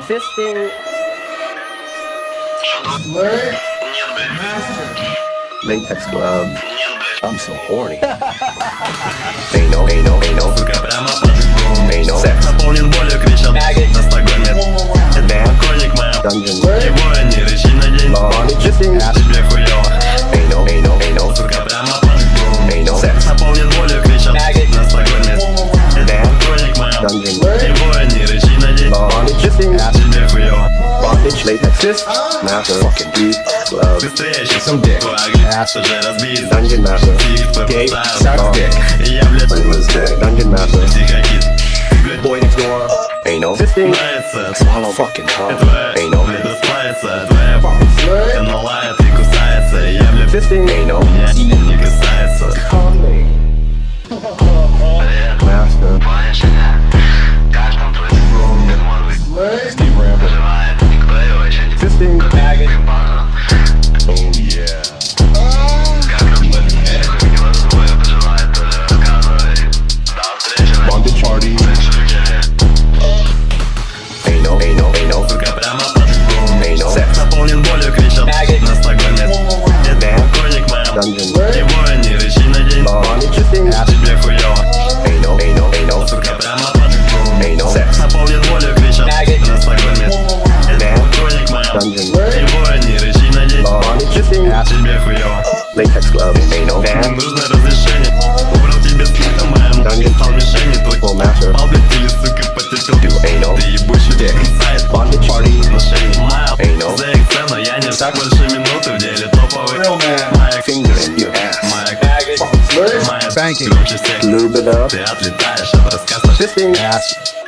Fisting. Latex glove. I'm so horny. Anal. Сука, прямо под Anal. Секс наполнен болью, кричат на стогольме. Покойник моя. Dungeon. Его не рычи на день. Bondage. Fisting. Тебе хуёво. Anal. Сука, прямо под Anal. Секс наполнен болью, кричат на стогольме. Покойник моя. Dungeon. Его не рычи на день. Bondage. Fisting. Тебе хуёво. Bondage. Latex. Fist. Master. Fucking deep. Glove. Быстрее, чем Some dick. твой агресс уже разбит. Dungeon Master. Фиг твой Gay. пацан. Suck dick. И я, блядь, Dungeon Master. психотит. Boy next door. Anal. Fisting. Нравится. Swallow fucking tongue. Твоя, Anal. блядь, расплавится. Твоя она лает и кусается. И я, блядь, Fisting. Anal. меня не касается. Master. Steve Rambo. Fisting. Bondage party. Anal. Сука, прямо под Anal. Секс наполнен болью, кричат на стогольме. Покойник моя. Dungeon. Его не рычи на день. Bondage. Fisting. Тебе хуёво. Anal. Сука, прямо под Anal. Секс наполнен болью, кричат на стогольме. Покойник моя. Dungeon. Его не рычи на день. Bondage. Fisting. Тебе хуёво. Latex glove. Anal. Мне Van. нужно разрешение. Убрал тебе слито моя. Dungeon. Стал мишенью твой. Full master. Пал, блядь, или, сука, потерпел. Anal. Ты ебучий Dick. сайт. Bondage party. Отношений. Моя Anal. за их цену я не так больше минуты в деле топовый. Real man. Моя Finger in your ass. Моя Banking. громкий секс. Lube it up. Ты отлетаешь от рассказа. Fisting. Ass.